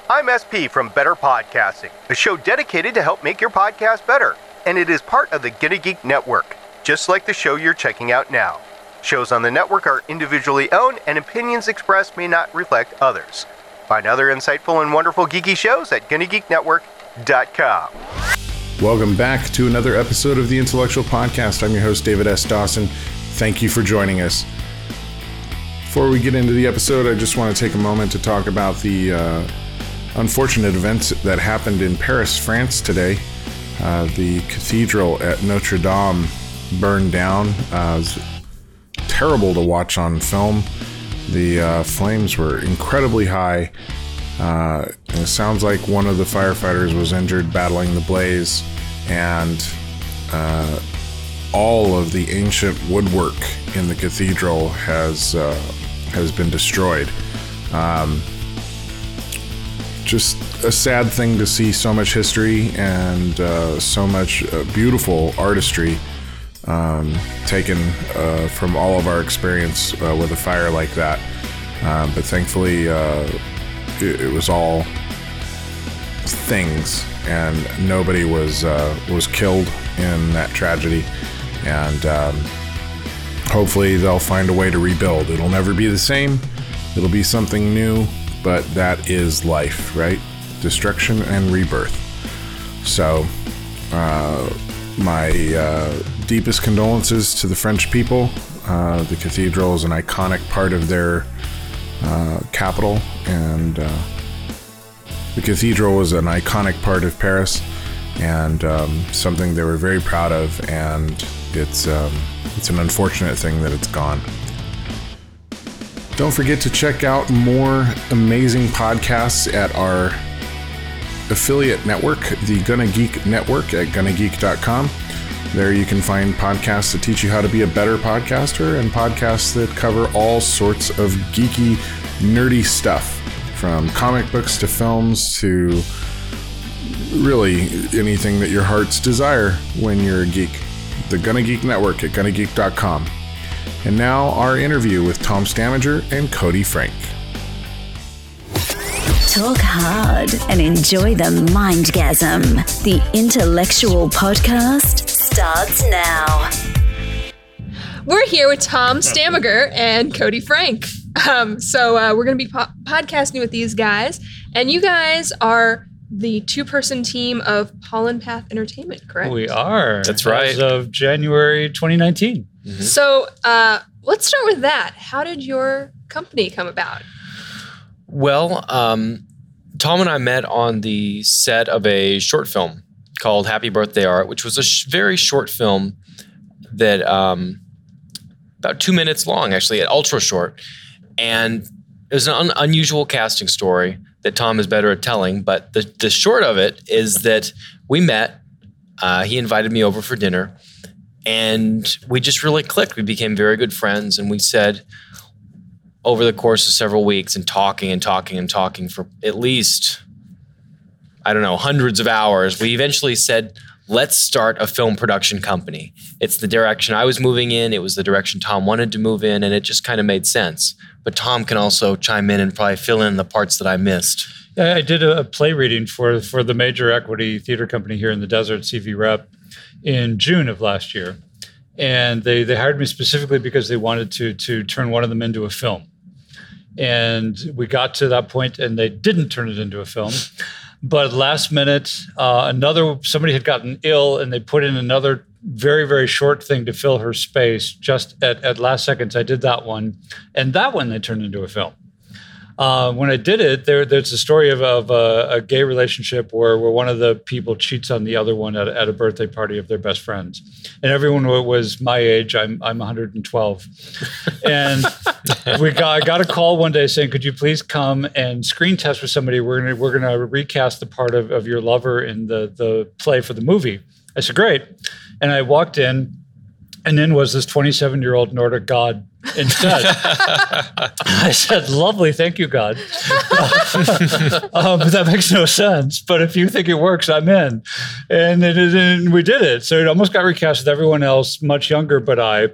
I'm SP from Better Podcasting, a show dedicated to help make your podcast better. And it is part of the Gonna Geek Network, just like the show you're checking out now. Shows on the network are individually owned, and opinions expressed may not reflect others. Find other insightful and wonderful geeky shows at GonnaGeekNetwork.com. Welcome back to another episode of the Intellectual Podcast. I'm your host, David S. Dawson. Thank you for joining us. Before we get into the episode, I just want to take a moment to talk about the unfortunate events that happened in Paris, France today. The cathedral at Notre Dame burned down. It was terrible to watch on film. The flames were incredibly high. And it sounds like one of the firefighters was injured battling the blaze, and all of the ancient woodwork in the cathedral has been destroyed. Just a sad thing to see so much history and so much beautiful artistry taken from all of our experience with a fire like that. But thankfully, it was all things, and nobody was killed in that tragedy. And hopefully they'll find a way to rebuild. It'll never be the same. It'll be something new, but that is life, right? Destruction and rebirth. So my deepest condolences to the French people. The cathedral is an iconic part of their capital, and the cathedral was an iconic part of Paris, and something they were very proud of, and it's an unfortunate thing that it's gone. Don't forget to check out more amazing podcasts at our affiliate network, the Gonna Geek Network, at GonnaGeek.com. There you can find podcasts that teach you how to be a better podcaster, and podcasts that cover all sorts of geeky, nerdy stuff, from comic books to films to really anything that your heart's desire when you're a geek. The Gonna Geek Network at GonnaGeek.com. And now our interview with Tom Stamager and Cody Frank. Talk hard and enjoy the mindgasm. The Intellectual Podcast starts now. We're here with Tom Stamager and Cody Frank. So we're going to be podcasting with these guys. And you guys are the two-person team of Pollen Path Entertainment, correct? We are. That's right. As of January 2019. Mm-hmm. So let's start with that. How did your company come about? Well, Tom and I met on the set of a short film called Happy Birthday Art, which was a very short film that about 2 minutes long, actually, ultra short. And it was an unusual casting story that Tom is better at telling. But the short of it is that we met. He invited me over for dinner, and we just really clicked. We became very good friends, and we said, over the course of several weeks and talking for at least, I don't know, hundreds of hours, we eventually said, let's start a film production company. It's the direction I was moving in. It was the direction Tom wanted to move in, and it just kind of made sense. But Tom can also chime in and probably fill in the parts that I missed. Yeah, I did a play reading for the major equity theater company here in the desert, CV Rep, in June of last year. And they hired me specifically because they wanted to turn one of them into a film. And we got to that point, and they didn't turn it into a film. But last minute, somebody had gotten ill, and they put in another very, very short thing to fill her space. Just at last seconds, I did that one. And that one they turned into a film. When I did it, there's a story of a gay relationship where one of the people cheats on the other one at a birthday party of their best friends. And everyone was my age. I'm 112. And I got a call one day saying, could you please come and screen test with somebody? We're gonna recast the part of your lover in the play for the movie. I said, great. And I walked in, and in was this 27-year-old Nordic god instead. I said, lovely, thank you, God. But that makes no sense. But if you think it works, I'm in. And we did it. So it almost got recast with everyone else, much younger, but I.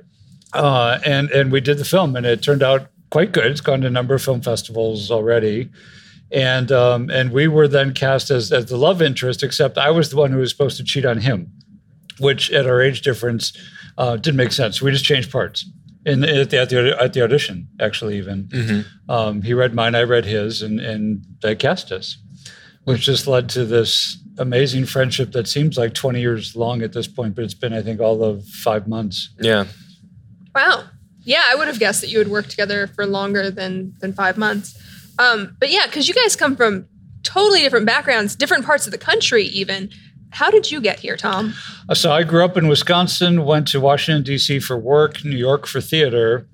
And we did the film, and it turned out quite good. It's gone to a number of film festivals already. And we were then cast as the love interest, except I was the one who was supposed to cheat on him, which at our age difference didn't make sense. We just changed parts at the audition, actually, even. Mm-hmm. He read mine, I read his, and they cast us, which just led to this amazing friendship that seems like 20 years long at this point, but it's been, I think, all of 5 months. Yeah. Wow. Yeah, I would have guessed that you would work together for longer than 5 months. But yeah, because you guys come from totally different backgrounds, different parts of the country even. How did you get here, Tom? So I grew up in Wisconsin, went to Washington, D.C. for work, New York for theater,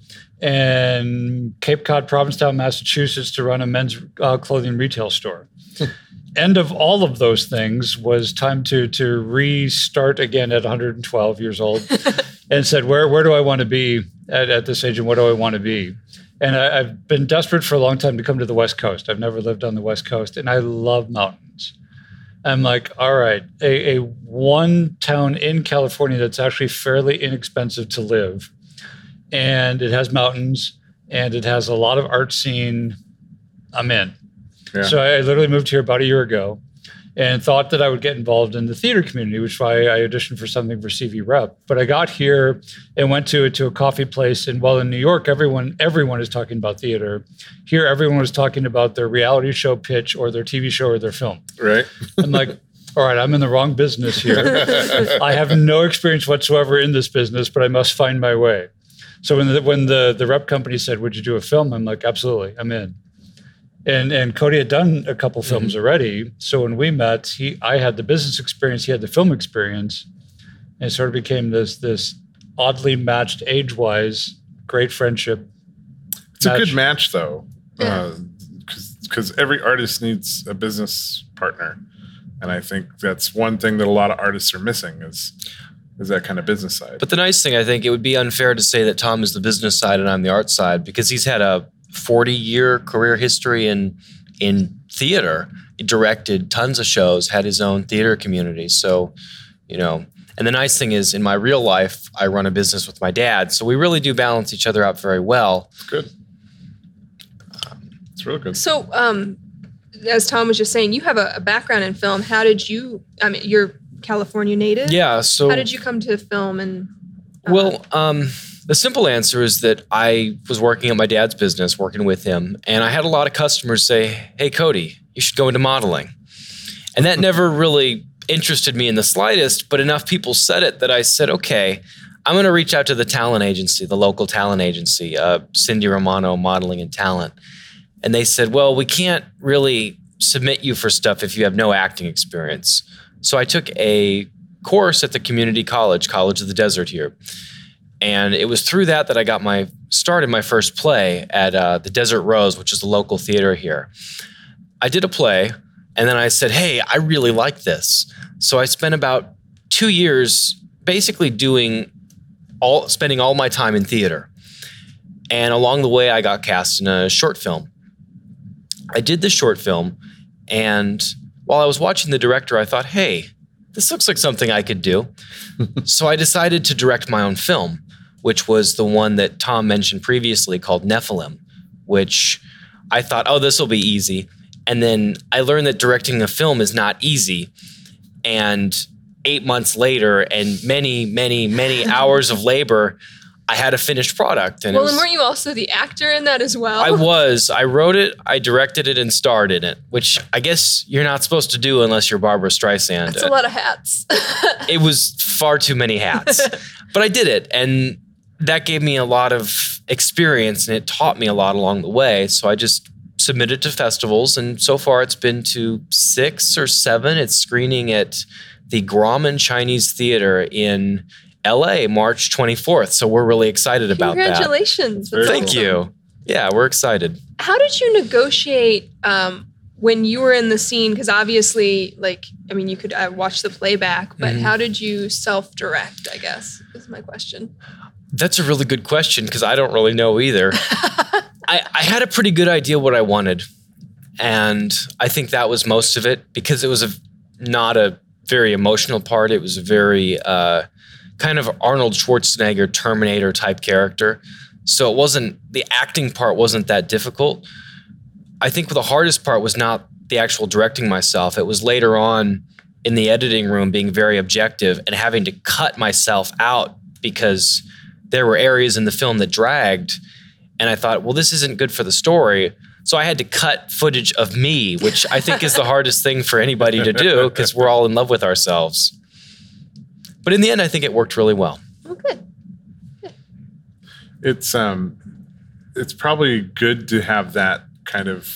and Cape Cod, Provincetown, Massachusetts to run a men's clothing retail store. End of all of those things was time to restart again at 112 years old and said, where do I want to be at this age and what do I want to be? And I've been desperate for a long time to come to the West Coast. I've never lived on the West Coast, and I love mountains. I'm like, all right, a one town in California that's actually fairly inexpensive to live, and it has mountains, and it has a lot of art scene. I'm in. Yeah. So I literally moved here about a year ago and thought that I would get involved in the theater community, which is why I auditioned for something for CV Rep. But I got here and went to a coffee place. And while in New York, everyone is talking about theater. Here, everyone was talking about their reality show pitch or their TV show or their film. Right. I'm like, all right, I'm in the wrong business here. I have no experience whatsoever in this business, but I must find my way. So when the rep company said, would you do a film? I'm like, absolutely, I'm in. And Cody had done a couple films already. So when we met, I had the business experience, he had the film experience. And it sort of became this oddly matched age-wise, great friendship. It's a good match, though, because every artist needs a business partner. And I think that's one thing that a lot of artists are missing is that kind of business side. But the nice thing, I think, it would be unfair to say that Tom is the business side and I'm the art side, because he's had a 40-year career history in theater. He directed tons of shows, had his own theater community. So, and the nice thing is in my real life, I run a business with my dad. So we really do balance each other out very well. Good. It's real good. So, as Tom was just saying, you have a background in film. How did you, you're California native? Yeah. So how did you come to film and... The simple answer is that I was working at my dad's business, working with him, and I had a lot of customers say, hey, Cody, you should go into modeling. And that never really interested me in the slightest, but enough people said it that I said, okay, I'm going to reach out to the talent agency, the local talent agency, Cindy Romano Modeling and Talent. And they said, well, we can't really submit you for stuff if you have no acting experience. So I took a course at the community college of the Desert here. And it was through that I got my start in my first play at the Desert Rose, which is the local theater here. I did a play, and then I said, hey, I really like this. So I spent about 2 years basically spending all my time in theater. And along the way, I got cast in a short film. I did the short film, and while I was watching the director, I thought, hey, this looks like something I could do. So I decided to direct my own film, which was the one that Tom mentioned previously called Nephilim, which I thought, oh, this will be easy. And then I learned that directing a film is not easy. And 8 months later and many, many, many hours of labor, I had a finished product. And and weren't you also the actor in that as well? I was. I wrote it, I directed it, and starred in it, which I guess you're not supposed to do unless you're Barbara Streisand. That's a lot of hats. It was far too many hats. But I did it, and that gave me a lot of experience, and it taught me a lot along the way. So I just submitted to festivals, and so far it's been to 6 or 7. It's screening at the Grauman Chinese Theater in LA, March 24th. So we're really excited about that. Congratulations. Thank you. Yeah, we're excited. How did you negotiate when you were in the scene? Because obviously, you could watch the playback, but how did you self-direct, I guess, is my question. That's a really good question because I don't really know either. I had a pretty good idea what I wanted. And I think that was most of it because it was not a very emotional part. It was a very kind of Arnold Schwarzenegger Terminator type character. So the acting part wasn't that difficult. I think the hardest part was not the actual directing myself. It was later on in the editing room being very objective and having to cut myself out because there were areas in the film that dragged. And I thought, well, this isn't good for the story. So I had to cut footage of me, which I think is the hardest thing for anybody to do because we're all in love with ourselves. But in the end, I think it worked really well. Oh, good. It's probably good to have that kind of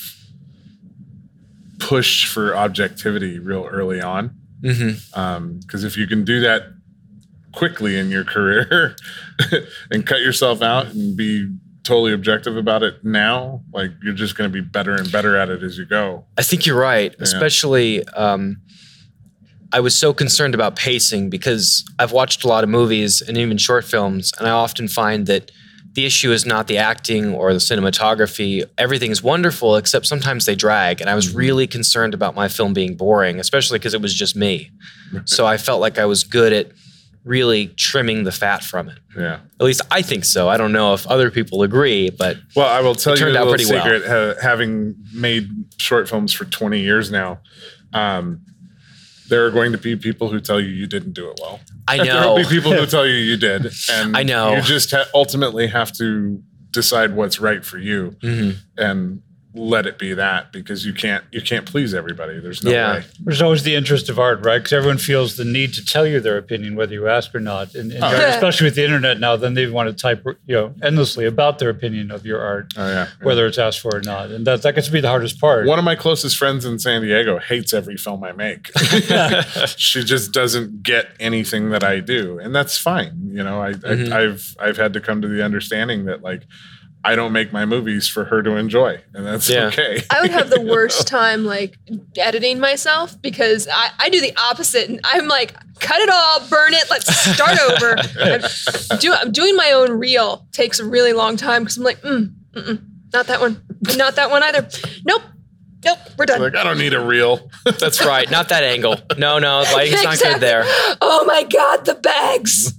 push for objectivity real early on. Because if you can do that quickly in your career and cut yourself out and be totally objective about it now, like you're just going to be better and better at it as you go. I think you're right. Yeah. Especially, I was so concerned about pacing because I've watched a lot of movies and even short films, and I often find that the issue is not the acting or the cinematography. Everything's wonderful, except sometimes they drag. And I was really concerned about my film being boring, especially because it was just me. So I felt like I was good at really trimming the fat from it. Yeah. At least I think so. I don't know if other people agree, but well, I will tell you a turned out little pretty well. secret. Having made short films for 20 years now, there are going to be people who tell you didn't do it well. I There will know. be people who tell you did. And I know. You just ultimately have to decide what's right for you and let it be that, because you can't please everybody. There's no way. There's always the interest of art, right? Because everyone feels the need to tell you their opinion, whether you ask or not. And especially with the internet now, then they want to type, endlessly about their opinion of your art, whether it's asked for or not. And that gets to be the hardest part. One of my closest friends in San Diego hates every film I make. She just doesn't get anything that I do, and that's fine. I've had to come to the understanding that I don't make my movies for her to enjoy, and that's okay. I would have the worst time editing myself because I do the opposite, and I'm like, cut it all, burn it, let's start over. I'm doing my own reel takes a really long time because I'm like, not that one, not that one either. Nope, we're done. I don't need a reel. That's right. Not that angle. No, lighting's not good there. Oh my God, the bags.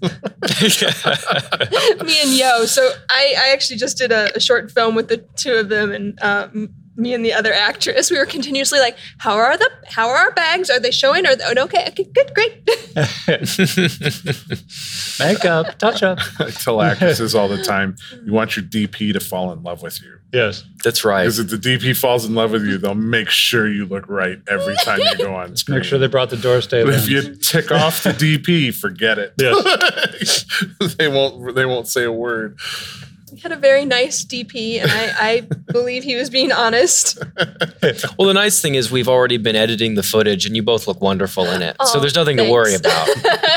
Me and Yo. So I actually just did a short film with the two of them, and me and the other actress. We were continuously like, how are our bags? Are they showing? Okay, good, great. Makeup, touch up. I tell actresses all the time, you want your DP to fall in love with you. Yes. That's right. Because if the DP falls in love with you, they'll make sure you look right every time you go on screen. Make sure they brought the door stay. But if you tick off the DP, forget it. Yes. They won't say a word. He had a very nice DP, and I believe he was being honest. Well, the nice thing is we've already been editing the footage, and you both look wonderful in it. So there's nothing to worry about.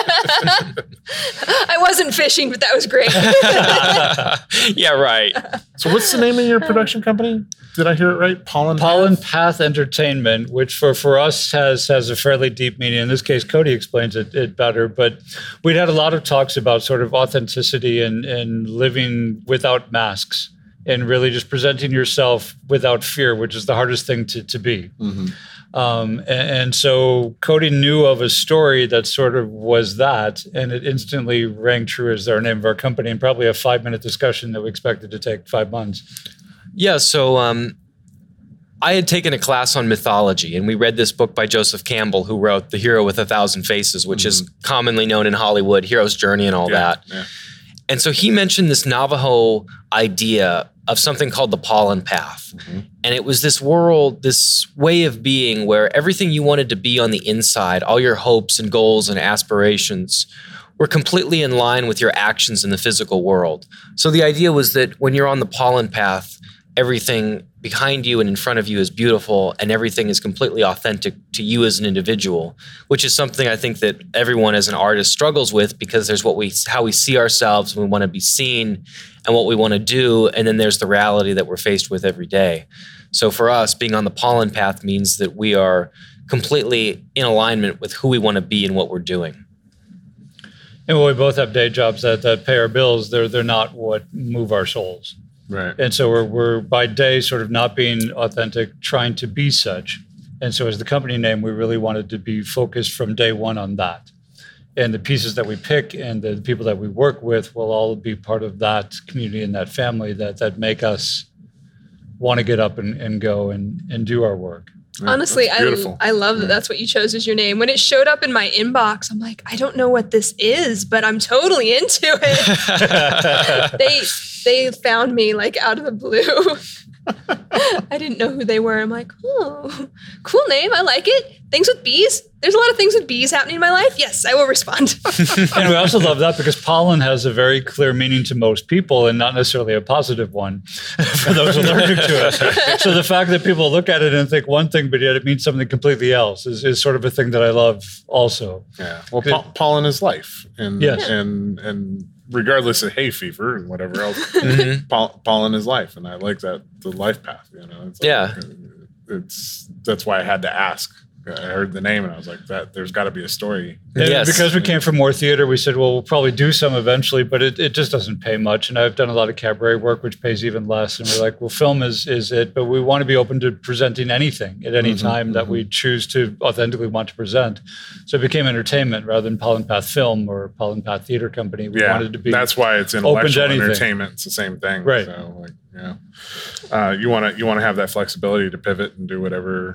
I wasn't fishing, but that was great. Yeah, right. So what's the name of your production company? Did I hear it right? Pollen Path Entertainment, which for us has a fairly deep meaning. In this case, Cody explains it better. But we'd had a lot of talks about sort of authenticity and living without masks and really just presenting yourself without fear, which is the hardest thing to be. And so Cody knew of a story that sort of was that, and it instantly rang true as our name of our company, and probably a 5-minute discussion that we expected to take 5 months. Yeah, so I had taken a class on mythology, and we read this book by Joseph Campbell, who wrote The Hero with a Thousand Faces, which is commonly known in Hollywood, Hero's Journey and all that. Yeah. And so he mentioned this Navajo idea of something called the pollen path. And it was this world, this way of being where everything you wanted to be on the inside, all your hopes and goals and aspirations, were completely in line with your actions in the physical world. So the idea was that when you're on the pollen path, everything behind you and in front of you is beautiful, and everything is completely authentic to you as an individual, which is something I think that everyone as an artist struggles with, because there's how we see ourselves, and we want to be seen, and what we want to do, and then there's the reality that we're faced with every day. So for us, being on the pollen path means that we are completely in alignment with who we want to be and what we're doing. And while we both have day jobs that pay our bills, they're not what move our souls. Right. And so we're by day sort of not being authentic, trying to be such. And so as the company name, we really wanted to be focused from day one on that. And the pieces that we pick and the people that we work with will all be part of that community and that family that make us want to get up and go and do our work. Yeah, Honestly, that's beautiful. I love that that's what you chose as your name. When it showed up in my inbox, I'm like, I don't know what this is, but I'm totally into it. They found me like out of the blue. I didn't know who they were. I'm like, oh, cool name. I like it. Things with bees. There's a lot of things with bees happening in my life. Yes, I will respond. And we also love that because pollen has a very clear meaning to most people and not necessarily a positive one for those allergic to it. So the fact that people look at it and think one thing, but yet it means something completely else is sort of a thing that I love also. Yeah. Well, pollen is life. And, Yes. and regardless of hay fever and whatever else, pollen is life. And I like that, the life path, you know. It's like, that's why I had to ask. I heard the name and I was like, there's got to be a story. And Yes. because we came from more theater, we said, well, we'll probably do some eventually, but it just doesn't pay much. And I've done a lot of cabaret work, which pays even less. And we're like, well, film is it, but we want to be open to presenting anything at any time that we choose to authentically want to present. So it became entertainment rather than Pollen Path Film or Pollen Path Theater Company. We wanted to be that's why it's open to intellectual anything. entertainment. It's the same thing. Right. So like, you want to have that flexibility to pivot and do whatever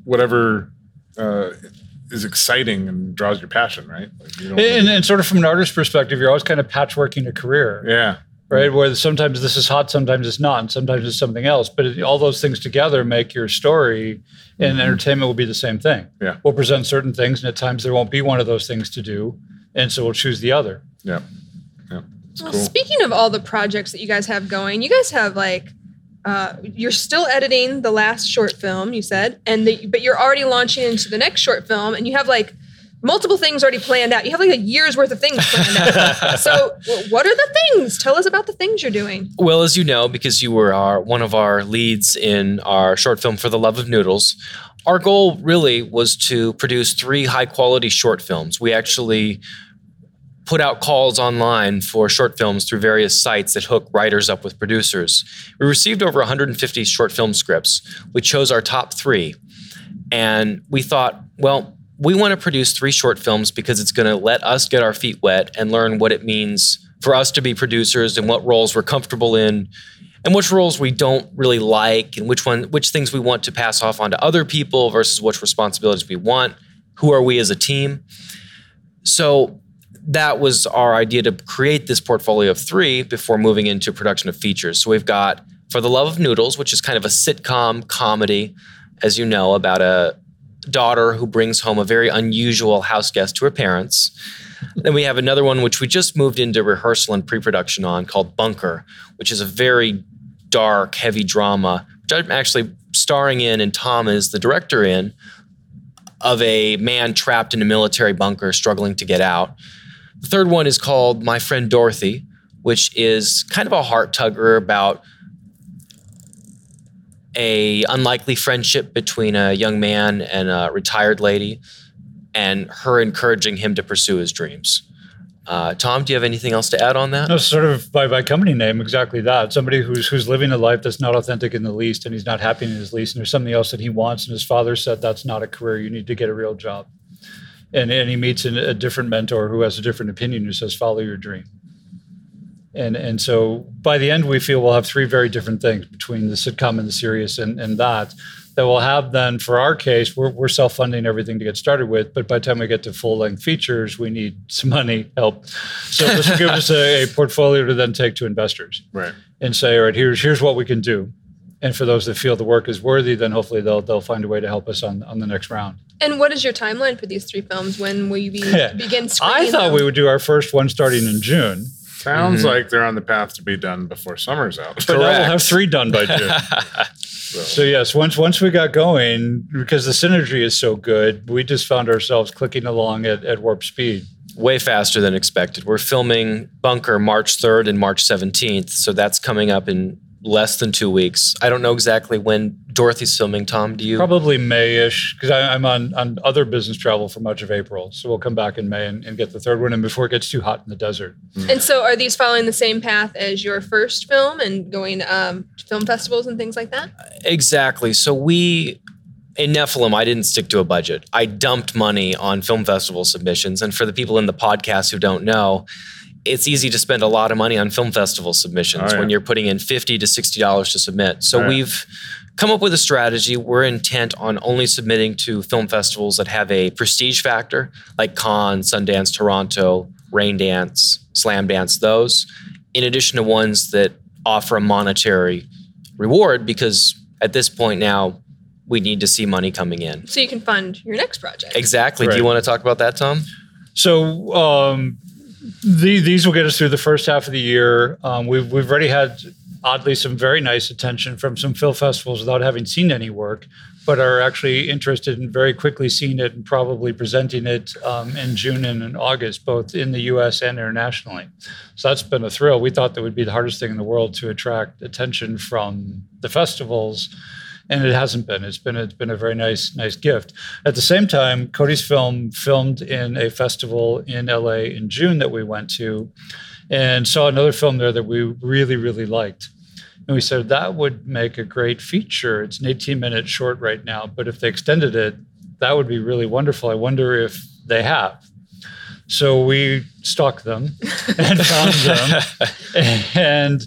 is exciting and draws your passion, right? Like you don't and sort of from an artist's perspective, you're always kind of patchworking a career. yeah. Right, where sometimes this is hot, sometimes it's not, and sometimes it's something else. But all those things together make your story, and entertainment will be the same thing. Yeah. We'll present certain things, and at times there won't be one of those things to do, and so we'll choose the other. Yeah. Yeah. It's Well, cool. speaking of all the projects that you guys have going, you guys have like, you're still editing the last short film, you said, but you're already launching into the next short film, and you have like multiple things already planned out. You have like a year's worth of things planned out. So what are the things? Tell us about the things you're doing. Well, as you know, because you were one of our leads in our short film For the Love of Noodles, our goal really was to produce 3 high-quality short films. We actually put out calls online for short films through various sites that hook writers up with producers. We received over 150 short film scripts. We chose our top 3, and we thought, well, we want to produce 3 short films because it's going to let us get our feet wet and learn what it means for us to be producers and what roles we're comfortable in and which roles we don't really like and which things we want to pass off onto other people versus which responsibilities we want. Who are we as a team? So that was our idea, to create this portfolio of 3 before moving into production of features. So we've got For the Love of Noodles, which is kind of a sitcom comedy, as you know, about a daughter who brings home a very unusual house guest to her parents. Then we have another one which we just moved into rehearsal and pre-production on, called Bunker, which is a very dark, heavy drama, which I'm actually starring in, and Tom is the director in, of a man trapped in a military bunker struggling to get out. The third one is called My Friend Dorothy, which is kind of a heart tugger about a unlikely friendship between a young man and a retired lady, and her encouraging him to pursue his dreams. Tom, do you have anything else to add on that? No, sort of by company name, exactly that. Somebody who's living a life that's not authentic in the least, and he's not happy in his least, and there's something else that he wants, and his father said that's not a career, you need to get a real job. And he meets a different mentor who has a different opinion, who says, follow your dream. And so by the end, we feel we'll have 3 very different things between the sitcom and the serious and that we'll have then, for our case, we're self-funding everything to get started with, but by the time we get to full-length features, we need some money, help. So this will give us a portfolio to then take to investors. Right. And say, all right, here's what we can do. And for those that feel the work is worthy, then hopefully they'll find a way to help us on the next round. And what is your timeline for these 3 films? When will you begin screening I thought them? we would do our first one starting in June. Sounds like they're on the path to be done before summer's out. But now we'll have 3 done by June. So yes, once we got going, because the synergy is so good, we just found ourselves clicking along at warp speed. Way faster than expected. We're filming Bunker March 3rd and March 17th, so that's coming up in less than 2 weeks. I don't know exactly when Dorothy's filming. Tom, do you? Probably May-ish, because I'm on other business travel for much of April. So we'll come back in May and get the 3rd one in before it gets too hot in the desert. And so are these following the same path as your first film and going to film festivals and things like that? Exactly. So in Nephilim, I didn't stick to a budget. I dumped money on film festival submissions. And for the people in the podcast who don't know, it's easy to spend a lot of money on film festival submissions when you're putting in $50 to $60 to submit. So we've come up with a strategy. We're intent on only submitting to film festivals that have a prestige factor, like Cannes, Sundance, Toronto, Raindance, Slamdance, those, in addition to ones that offer a monetary reward, because at this point now, we need to see money coming in. So you can fund your next project. Exactly. Right. Do you want to talk about that, Tom? So these will get us through the first half of the year. We've already had, oddly, some very nice attention from some film festivals without having seen any work, but are actually interested in very quickly seeing it and probably presenting it in June and in August, both in the U.S. and internationally. So that's been a thrill. We thought that would be the hardest thing in the world to attract attention from the festivals, and it hasn't been. It's been a very nice gift. At the same time, Cody's film filmed in a festival in LA in June that we went to, and saw another film there that we really, really liked. And we said that would make a great feature. It's an 18-minute short right now, but if they extended it, that would be really wonderful. I wonder if they have. So we stalked them and found them, and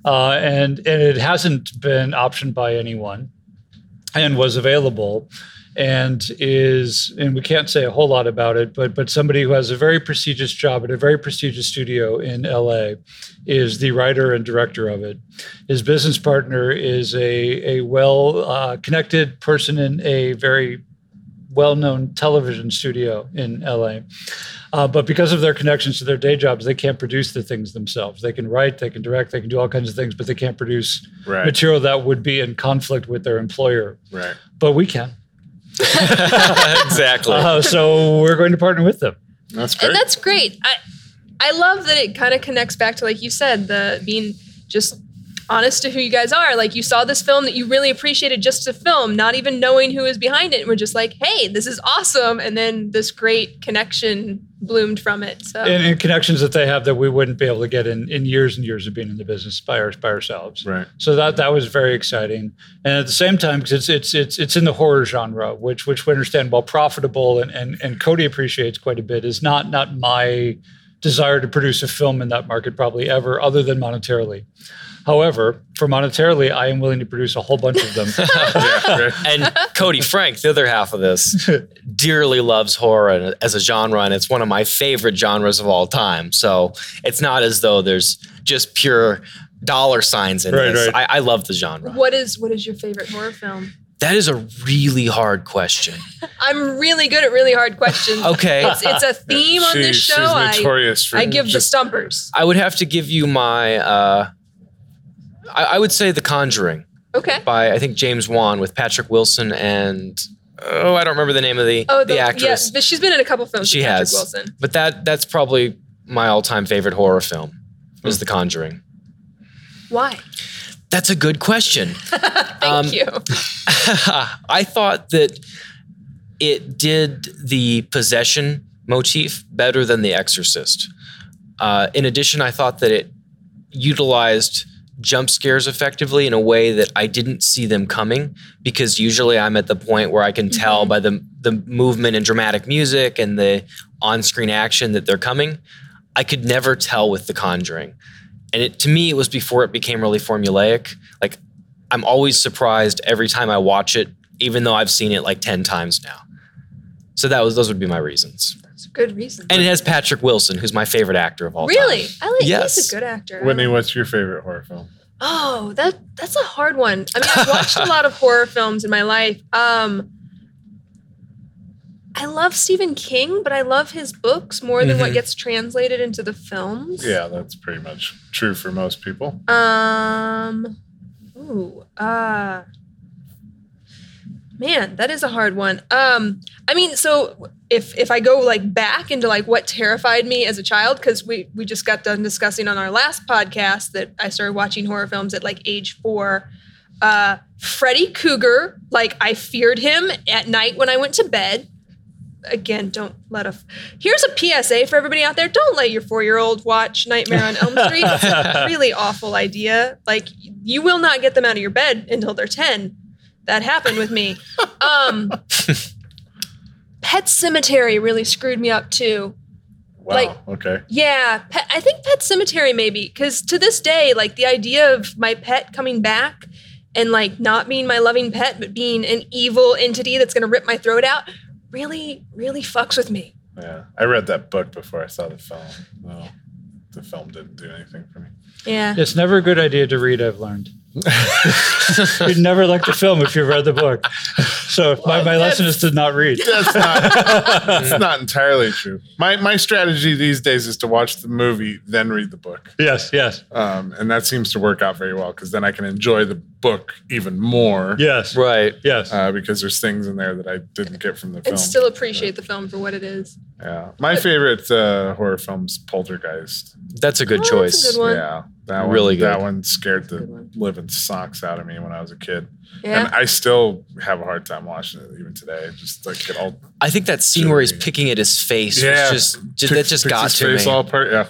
it hasn't been optioned by anyone, and was available, and we can't say a whole lot about it, but somebody who has a very prestigious job at a very prestigious studio in LA is the writer and director of it. His business partner is a well-connected person in a very well-known television studio in LA. But because of their connections to their day jobs, they can't produce the things themselves. They can write, they can direct, they can do all kinds of things, but they can't produce material that would be in conflict with their employer. Right. But we can. Exactly. So we're going to partner with them. That's great. And that's great. I love that it kind of connects back to, like you said, the being just honest to who you guys are. Like, you saw this film that you really appreciated just a film, not even knowing who was behind it. And we're just like, hey, this is awesome. And then this great connection bloomed from it. So and connections that they have that we wouldn't be able to get in years and years of being in the business by ourselves. Right. So that was very exciting. And at the same time, because it's in the horror genre, which we understand, while profitable and Cody appreciates quite a bit, is not my desire to produce a film in that market probably ever, other than monetarily. However, for monetarily, I am willing to produce a whole bunch of them. And Cody Frank, the other half of this, dearly loves horror as a genre, and it's one of my favorite genres of all time. So it's not as though there's just pure dollar signs in this. Right. I love the genre. What is your favorite horror film? That is a really hard question. I'm really good at really hard questions. Okay. It's a theme on this show. She's notorious for I give the stumpers. I would have to give you my... I would say The Conjuring. Okay. By, I think, James Wan, with Patrick Wilson and... I don't remember the name of the actress. Yeah, she's been in a couple films with Patrick Wilson. But that's probably my all-time favorite horror film, is The Conjuring. Why? That's a good question. Thank you. I thought that it did the possession motif better than The Exorcist. In addition, I thought that it utilized jump scares effectively in a way that I didn't see them coming, because usually I'm at the point where I can tell by the movement and dramatic music and the on-screen action that they're coming. I could never tell with The Conjuring. And to me, it was before it became really formulaic. Like, I'm always surprised every time I watch it, even though I've seen it like 10 times now. So those would be my reasons. That's a good reason. And it has Patrick Wilson, who's my favorite actor of all time. Really? Yes. He's a good actor. Whitney, what's your favorite horror film? Oh, that's a hard one. I mean, I've watched a lot of horror films in my life. I love Stephen King, but I love his books more than what gets translated into the films. Yeah, that's pretty much true for most people. Man, that is a hard one. I mean, so if I go like back into like what terrified me as a child, because we just got done discussing on our last podcast that I started watching horror films at like age 4. Freddy Krueger, like I feared him at night when I went to bed. Again, here's a PSA for everybody out there. Don't let your 4-year-old watch Nightmare on Elm Street. It's a really awful idea. Like, you will not get them out of your bed until they're 10. That happened with me. Pet Sematary really screwed me up too. Wow. Like, okay. Yeah, I think Pet Cemetery maybe, because to this day, like the idea of my pet coming back and like not being my loving pet, but being an evil entity that's going to rip my throat out, really, really fucks with me. Yeah, I read that book before I saw the film. No, the film didn't do anything for me. Yeah. It's never a good idea to read, I've learned. You'd never like the film if you read the book. So my lesson is to not read. That's not entirely true. My strategy these days is to watch the movie, then read the book. Yes. And that seems to work out very well because then I can enjoy the book even more. Yes. Right. Yes. Because there's things in there that I didn't get from the film. And still appreciate the film for what it is. Yeah. My favorite horror film's Poltergeist. That's a good That's choice. a good one. Yeah. That Really one, good. That one scared the Good one. living socks out of me when I was a kid. Yeah. And I still have a hard time watching it even today. Just like get all I think that scene where he's picking at his face was just that just picks got his to face me. all apart. Yeah.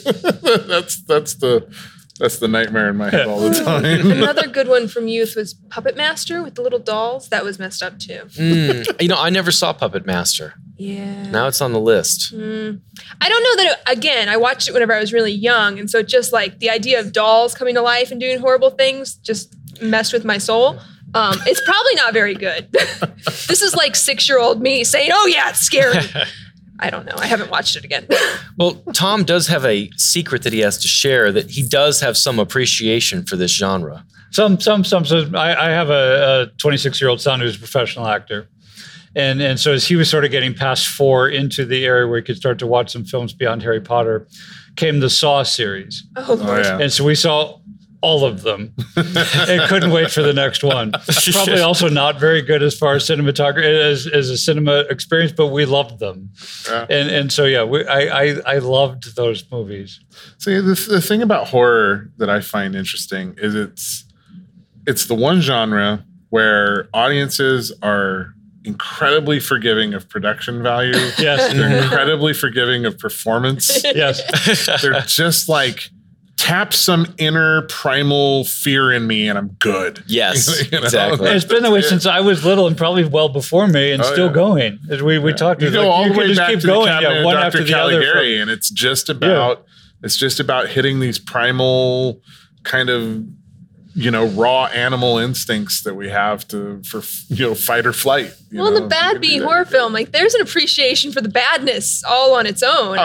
that's the nightmare in my head all the time. Another good one from youth was Puppet Master with the little dolls. That was messed up too. I never saw Puppet Master. Yeah. Now it's on the list. I don't know that, again, I watched it whenever I was really young. And so just like the idea of dolls coming to life and doing horrible things just messed with my soul. It's probably not very good. This is like 6-year-old me saying, oh yeah, it's scary. I don't know. I haven't watched it again. Well, Tom does have a secret that he has to share, that he does have some appreciation for this genre. Some. So I have a 26-year-old son who's a professional actor. And so as he was sort of getting past 4 into the area where he could start to watch some films beyond Harry Potter, came the Saw series. Oh, Lord. yeah. And so we saw all of them and couldn't wait for the next one. Probably also not very good as far as cinematography, as a cinema experience, but we loved them. Yeah. And so, yeah, I loved those movies. See, the thing about horror that I find interesting is it's the one genre where audiences are incredibly forgiving of production value. Yes. They're incredibly forgiving of performance. Yes. They're just like, tap some inner primal fear in me and I'm good. Yes, You know? exactly. It's been that way since I was little and probably well before me and still yeah. going. As we talked You to go all the way just back keep to going, the cabinet one of after Dr. the other. Caligari, and it's just about hitting these primal kind of raw animal instincts that we have for fight or flight. Well, the Bad Bee horror film, like there's an appreciation for the badness all on its own.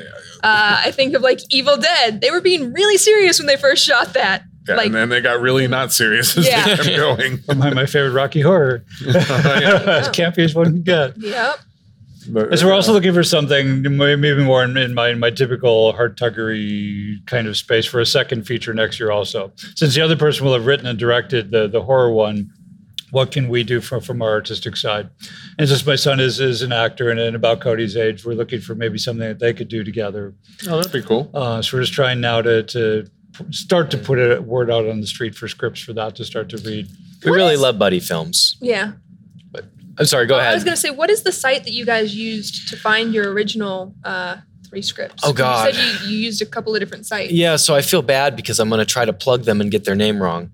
I think of like Evil Dead. They were being really serious when they first shot that. Yeah, and then they got really not serious as they kept going. My favorite Rocky Horror. As campy as one can get. Yep. But, So we're also looking for something maybe more in my typical heart tuggery kind of space for a second feature next year also. Since the other person will have written and directed the horror one, what can we do from our artistic side? And since my son is an actor and about Cody's age, we're looking for maybe something that they could do together. Oh, that'd be cool. So we're just trying now to start to put a word out on the street for scripts for that to start to read. We really love buddy films. Yeah. I'm sorry, go ahead. I was going to say, what is the site that you guys used to find your original 3 scripts? Oh, God. You said you used a couple of different sites. Yeah, so I feel bad because I'm going to try to plug them and get their name wrong.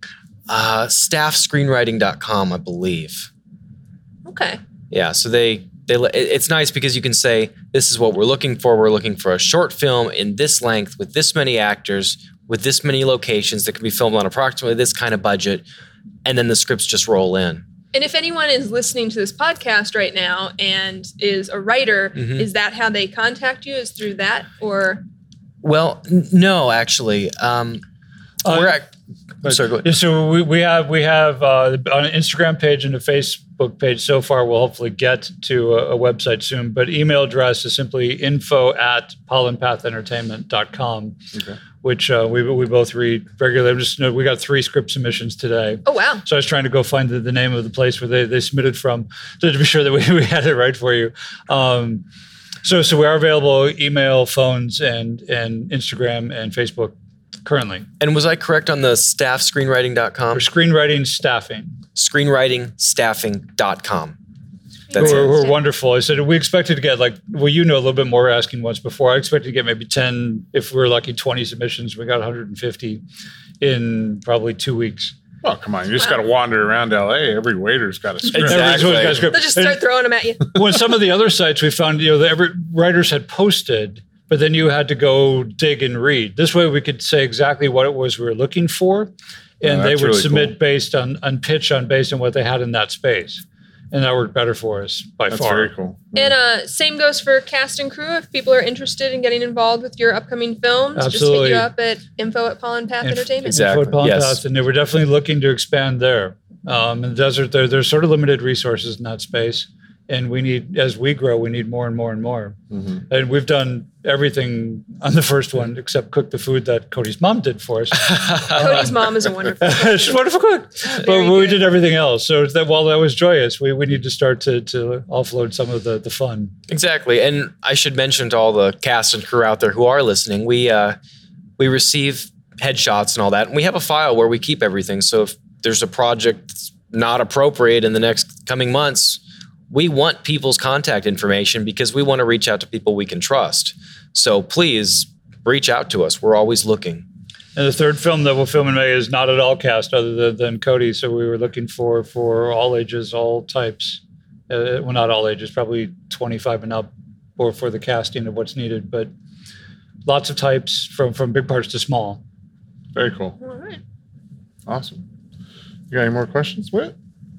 Staffscreenwriting.com, I believe. Okay. Yeah, so it's nice because you can say, this is what we're looking for. We're looking for a short film in this length with this many actors, with this many locations that can be filmed on approximately this kind of budget. And then the scripts just roll in. And if anyone is listening to this podcast right now and is a writer, is that how they contact you? Is through that or? Well, no, actually. Sorry, go ahead. So we have on an Instagram page and a Facebook page so far. We'll hopefully get to a website soon. But email address is simply info@pollenpathentertainment.com, which we both read regularly. We got 3 script submissions today. Oh, wow. So I was trying to go find the name of the place where they submitted from to be sure that we had it right for you. So we are available email, phones, and Instagram and Facebook currently. And was I correct on the staffscreenwriting.com? For screenwriting staffing. Screenwritingstaffing.com. That's We're wonderful. I said we expected to get a little bit more asking once before. I expected to get maybe 10, if we're lucky, 20 submissions. We got 150 in probably 2 weeks. Oh, come on. You just got to wander around LA. Every waiter's got a script. Exactly. They'll just start throwing them at you. When some of the other sites we found, every writers had posted, but then you had to go dig and read. This way we could say exactly what it was we were looking for, and they would really submit based on based on what they had in that space. And that worked better for us by far. That's very cool. And same goes for cast and crew. If people are interested in getting involved with your upcoming films, Absolutely. just hit you up at info@Pollen Path Entertainment. Exactly. Pollen Yes. Path, and they were definitely looking to expand there. In the desert, there's sort of limited resources in that space. And we need, as we grow, we need more and more and more. Mm-hmm. And we've done everything on the first one except cook the food that Cody's mom did for us. Cody's mom is a wonderful cook. She's a wonderful cook. But we did everything else. So while that was joyous, we need to start to offload some of the fun. Exactly. And I should mention to all the cast and crew out there who are listening, we receive headshots and all that. And we have a file where we keep everything. So if there's a project that's not appropriate in the next coming months, we want people's contact information because we want to reach out to people we can trust. So please reach out to us. We're always looking. And the third film that we'll film in May is not at all cast other than Cody. So we were looking for all ages, all types. Well, not all ages, probably 25 and up for the casting of what's needed. But lots of types from big parts to small. Very cool. All right. Awesome. You got any more questions, Whit?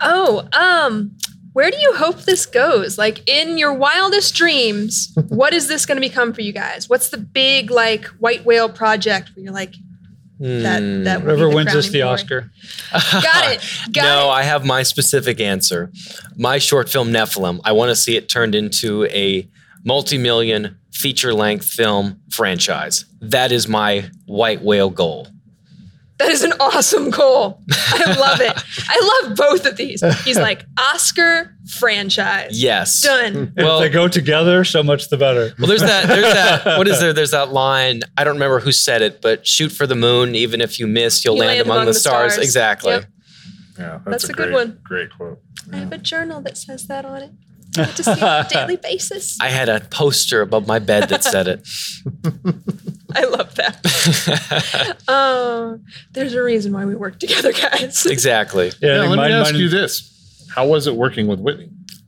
Where do you hope this goes? Like, in your wildest dreams, what is this going to become for you guys? What's the big, like, white whale project where you're like, that would be Whoever the wins us the crowning Oscar. Got it. No, I have my specific answer. My short film, Nephilim, I want to see it turned into a multi-million feature-length film franchise. That is my white whale goal. That is an awesome goal. I love it. I love both of these. He's like, Oscar franchise. Yes. Done. Well, if they go together, so much the better. Well, there's that, what is there? There's that line, I don't remember who said it, but shoot for the moon, even if you miss, you'll land among the stars. Exactly. Yep. Yeah, That's a great, good one. Great quote. I have a journal that says that on it. I get to see it on a daily basis. I had a poster above my bed that said it. I love that. There's a reason why we work together, guys. Exactly. Yeah, let me ask you this. How was it working with Whitney?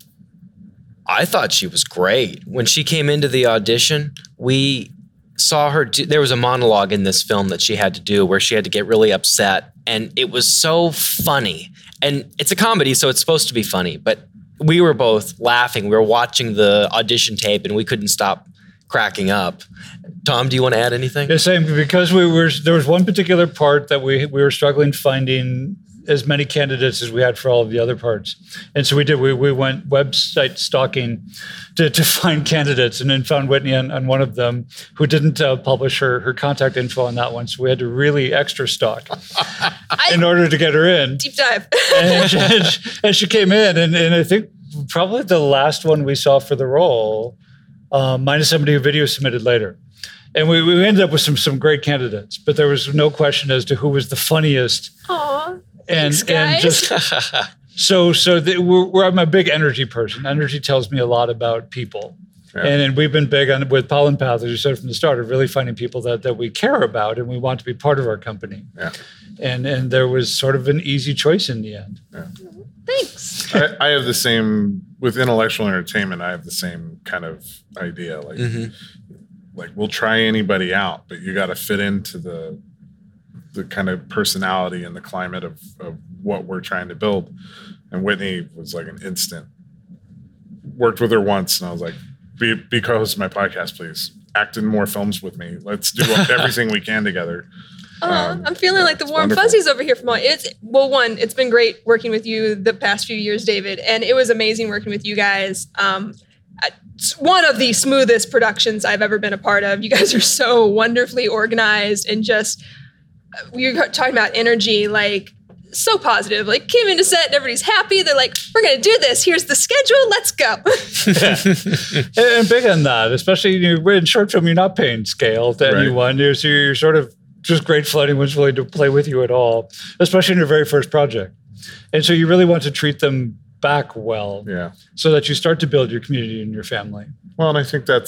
I thought she was great. When she came into the audition, we saw her there was a monologue in this film that she had to do where she had to get really upset. And it was so funny. And it's a comedy, so it's supposed to be funny. But we were both laughing. We were watching the audition tape and we couldn't stop cracking up. Tom, do you want to add anything? The same, because there was one particular part that we were struggling finding as many candidates as we had for all of the other parts. And so we did. We went website stalking to find candidates, and then found Whitney on one of them, who didn't publish her contact info on that one. So we had to really extra stalk in order to get her in. Deep dive. and she came in, and I think probably the last one we saw for the role, minus somebody who video submitted later. And we ended up with some great candidates, but there was no question as to who was the funniest. Aw. And Thanks, guys. just I'm a big energy person. Energy tells me a lot about people. Yeah. And we've been big on with Pollen Path, as you said from the start, of really finding people that we care about and we want to be part of our company. Yeah. And there was sort of an easy choice in the end. Yeah. Thanks. I have the same with intellectual entertainment. I have the same kind of idea. Like, like we'll try anybody out, but you got to fit into the kind of personality and the climate of what we're trying to build. And Whitney was like an instant. Worked with her once, and I was like, be co-host of my podcast, please. Act in more films with me. Let's do everything we can together. I'm feeling like the warm fuzzies over here from all. It's been great working with you the past few years, David, and it was amazing working with you guys. One of the smoothest productions I've ever been a part of. You guys are so wonderfully organized, and just we were talking about energy, like so positive. Like came into set and everybody's happy. They're like, "We're gonna do this. Here's the schedule. Let's go." And big on that, especially in short film, you're not paying scale to anyone. You're sort of just grateful anyone's willing to play with you at all, especially in your very first project. And so you really want to treat them back well, so that you start to build your community and your family. Well, and I think that's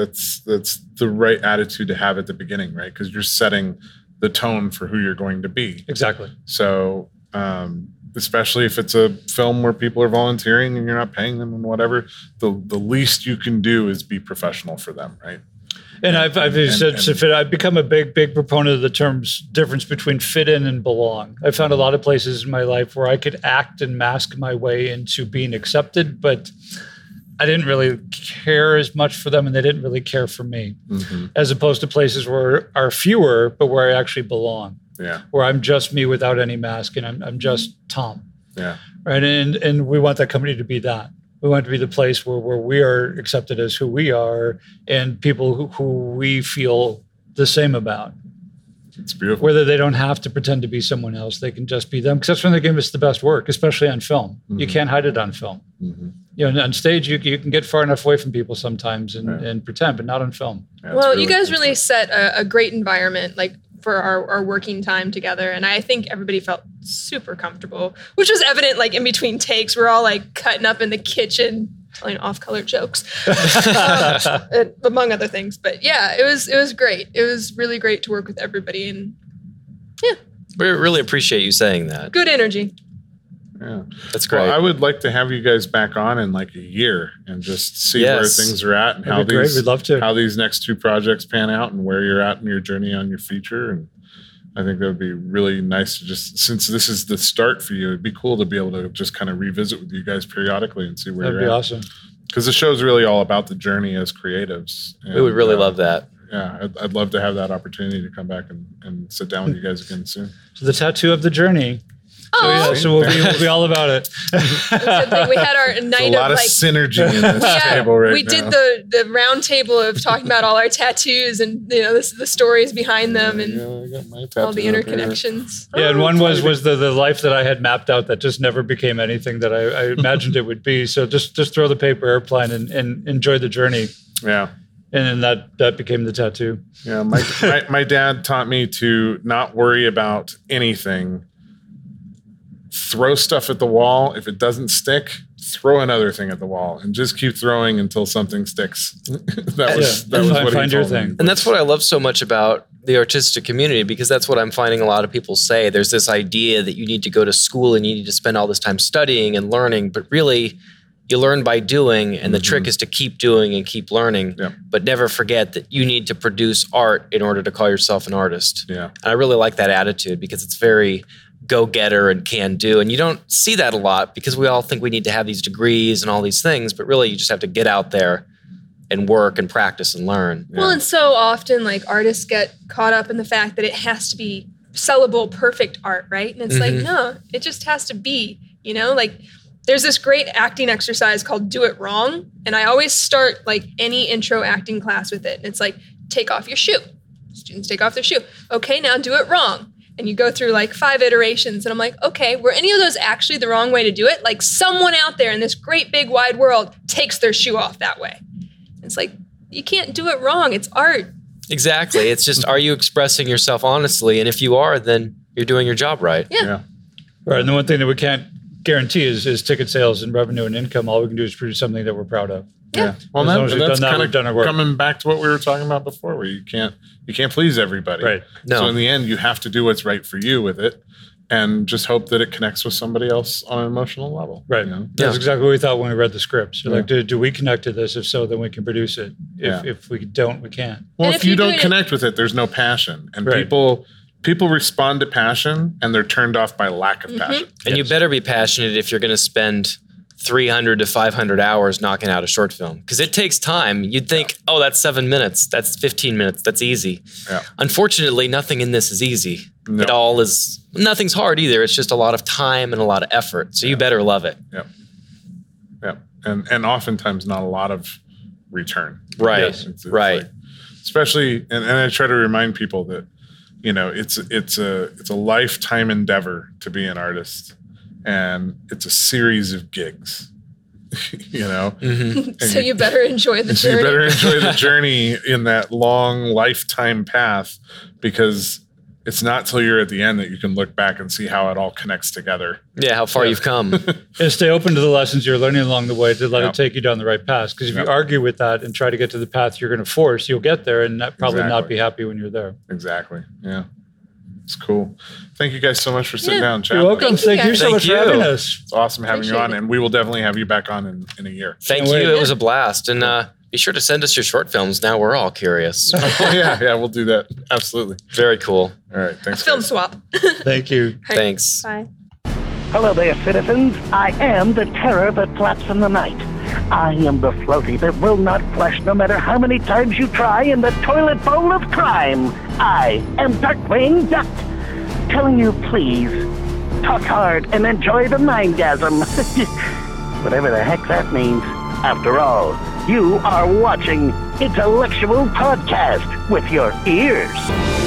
the right attitude to have at the beginning, right? Because you're setting the tone for who you're going to be. Exactly. So, especially if it's a film where people are volunteering and you're not paying them and whatever, the least you can do is be professional for them, right? And I've become a big proponent of the terms difference between fit in and belong. I found a lot of places in my life where I could act and mask my way into being accepted, but I didn't really care as much for them and they didn't really care for me, as opposed to places where are fewer, but where I actually belong. Yeah. Where I'm just me without any mask and I'm just Tom. Yeah. Right. And we want that company to be that. We want it to be the place where we are accepted as who we are and people who we feel the same about. It's beautiful. Whether they don't have to pretend to be someone else, they can just be them. Because that's when they give us the best work, especially on film. You can't hide it on film. You know, on stage, you can get far enough away from people sometimes and pretend, but not on film. Yeah, Well, you guys really set a great environment, like for our working time together. And I think everybody felt super comfortable, which was evident like in between takes. We're all like cutting up in the kitchen, telling off-color jokes, among other things. But yeah, it was great. It was really great to work with everybody. And yeah. We really appreciate you saying that. Good energy. Yeah. That's great. Well, I would like to have you guys back on in like a year and just see where things are at and That'd be great. We'd love to. how these next 2 projects pan out and where you're at in your journey on your feature. And I think that would be really nice to just, since this is the start for you, it'd be cool to be able to just kind of revisit with you guys periodically and see where That'd you're be at. awesome. Because the show's really all about the journey as creatives. We would really love that. Yeah, I'd love to have that opportunity to come back and sit down with you guys again soon. So the tattoo of the journey. Oh, So we'll be all about it. we had our night a lot of of like synergy in this table right we now. did the round table of talking about all our tattoos and the stories behind them and I got my all the tattoo up here. interconnections. Yeah, and one was the life that I had mapped out that just never became anything that I imagined it would be. So just throw the paper airplane and enjoy the journey. Yeah. And then that became the tattoo. Yeah, my dad taught me to not worry about anything. Throw stuff at the wall. If it doesn't stick, throw another thing at the wall and just keep throwing until something sticks. that was what Find he your told thing. me. And that's what I love so much about the artistic community, because that's what I'm finding a lot of people say. There's this idea that you need to go to school and you need to spend all this time studying and learning, but really you learn by doing, and the trick is to keep doing and keep learning, but never forget that you need to produce art in order to call yourself an artist. Yeah. And I really like that attitude because it's very go-getter and can-do. And you don't see that a lot because we all think we need to have these degrees and all these things, but really you just have to get out there and work and practice and learn. Well, and so often like artists get caught up in the fact that it has to be sellable, perfect art, right? And it's like, no, it just has to be, you know, like there's this great acting exercise called Do It Wrong. And I always start like any intro acting class with it. And it's like, take off your shoe. Students take off their shoe. Okay, now do it wrong. And you go through like 5 iterations. And I'm like, okay, were any of those actually the wrong way to do it? Like someone out there in this great big wide world takes their shoe off that way. It's like, you can't do it wrong. It's art. Exactly. It's just, are you expressing yourself honestly? And if you are, then you're doing your job right. Yeah. Right. And the one thing that we can't guarantee is ticket sales and revenue and income. All we can do is produce something that we're proud of. Yeah. Well, As long as we've that's done that, kind we've done our work. coming back to what we were talking about before, where you can't please everybody. Right. No. So in the end, you have to do what's right for you with it, and just hope that it connects with somebody else on an emotional level. Right. You know? That's exactly what we thought when we read the scripts. We're Yeah. like, do we connect to this? If so, then we can produce it. If we don't, we can't. Well, And if if you you do don't it- connect with it, there's no passion, and Right. people respond to passion, and they're turned off by lack of passion. And you better be passionate if you're going to spend 300 to 500 hours knocking out a short film. Because it takes time. You'd think, oh, that's 7 minutes. That's 15 minutes. That's easy. Yeah. Unfortunately, nothing in this is easy. No. It all is, nothing's hard either. It's just a lot of time and a lot of effort. So you better love it. Yeah, and oftentimes not a lot of return. Right. It's Right. like- especially, and I try to remind people that, you know, it's a lifetime endeavor to be an artist, and it's a series of gigs. You know, And So you better enjoy the so journey. you better enjoy the journey in that long lifetime path, because it's not till you're at the end that you can look back and see how it all connects together. Yeah, how far you've come. And stay open to the lessons you're learning along the way to let Yeah. it take you down the right path. Because if Yeah. you argue with that and try to get to the path you're going to force, you'll get there and probably not Exactly. be happy when you're there. Exactly. Yeah. It's cool. Thank you guys so much for sitting Yeah. down and chatting. You're welcome. Thank you, Thank you guys. so Thank much you. for having us. It's awesome having you Appreciate on, it. and we will definitely have you back on in a year. Thank Can't you. wait. It was a blast. And Be sure to send us your short films. Now we're all curious. yeah, we'll do that. Absolutely. Very cool. All right, thanks. Film guys. swap. Thank you. Thanks. Bye. Hello there, citizens. I am the terror that flaps in the night. I am the floaty that will not flush no matter how many times you try in the toilet bowl of crime. I am Darkwing Duck, telling you please, talk hard and enjoy the mindgasm. Whatever the heck that means. After all, you are watching Intellectual Podcast with your ears.